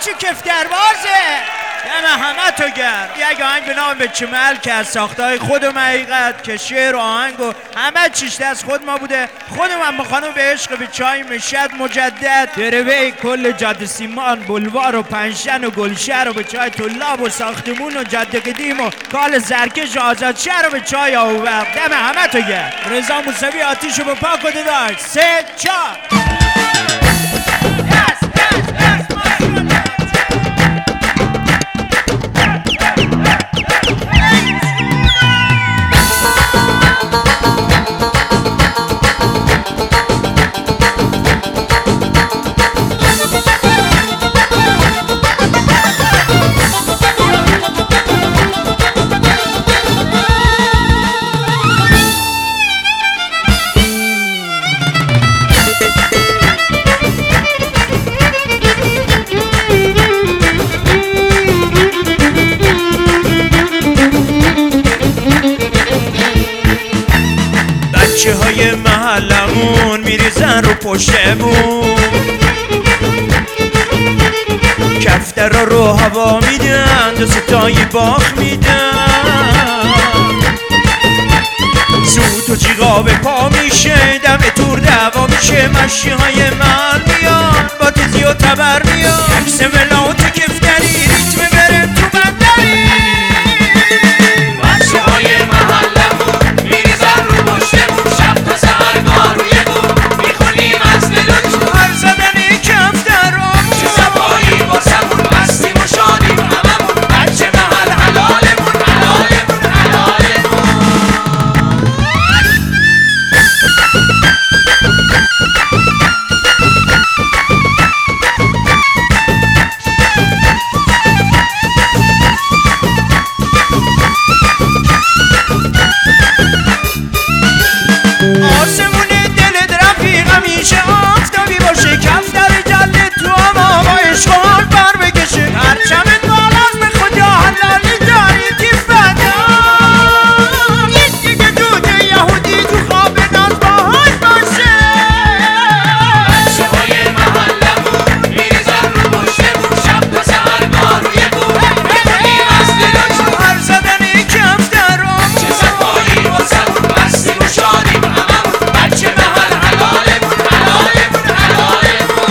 چی کفتربازه؟ دم همه تو گرد. یک آهنگ به نام به چمل که از ساختهای خودم حقیقت که شعر و آهنگ و همه چیش دست خود ما بوده. خودم هم خانم به عشق به چای مشد مجدد دروی کل جاده سیمان بلوار و پنشن و گلشهر و به چای طلاب و ساختمون و جاده قدیم و کال زرکش و آزاد شهر و به چای آوورد. دم همه تو گرد. رضا موسوی آتیشو به پاک و داشت 3 4 بچه های محلمون میریزن رو پشتمون، کفتر رو هوا میدن دستای باخ میدن، زود و جیغا به پا میشه دم تور دعوا میشه، مشی های محل میان با تیزی و تبر میان، عکس ملات کفتری ریتم بره تو بندری. بچه های محلمون میریزن رو پشتمون، شب تا سهرگاه روی بوم میخونیم از دلوش، هر زدن کفترام چه صفایی با سمون، مستیم و شادیم هممون، بچه محل حلالمون حلالمون حلالمون. آسمون دلت رفیق همیشه آفتابی باشه، کفتر جلد تو هم آقا اشغال بر بکشه، پرچمت بالاست به خدا حلالی داری تیف بدم، یکی که دوده یهودی تو خواب ناز باهاش باشه. بچه های محلمون میریزن رو پشتمون، شب تا سهرگاه روی بوم میخونیم از دلوش، هر زدن کفترام چه صفایی با سمون، مستیم و شادیم هممون، بچه محل حلالمون حلالمون حلالمون.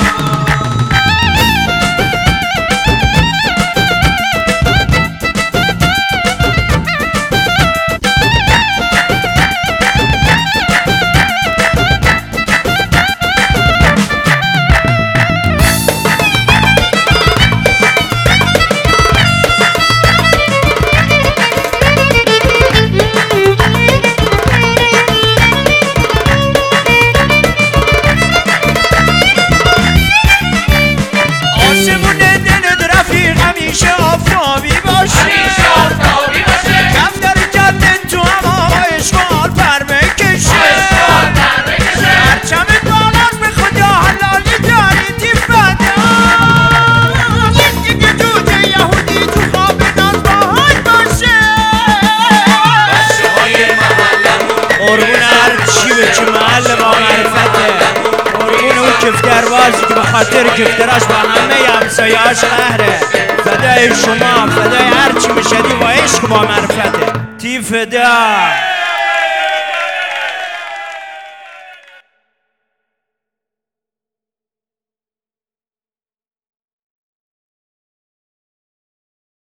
آسمون دلت رفیق همیشه آفتابی باشه، همیشه آفتابی باشه، کفتر جلد تو هم آقا اشغال پر بکشه، اشغال پر بکشه، پرچمت بالاست به خدا حلالی داری تیف بدم، یکی که دوده یهودی تو خواب ناز باهاش باشه. بچه های محلمون قربون هر چی به چه محل با معرفته، قربون اون کفتربازی که به خاطر کفتراش با همه همسایه‌اش قهره، فدای شما، فدای هر چی بشدی با عشق با معرفته. تی فدا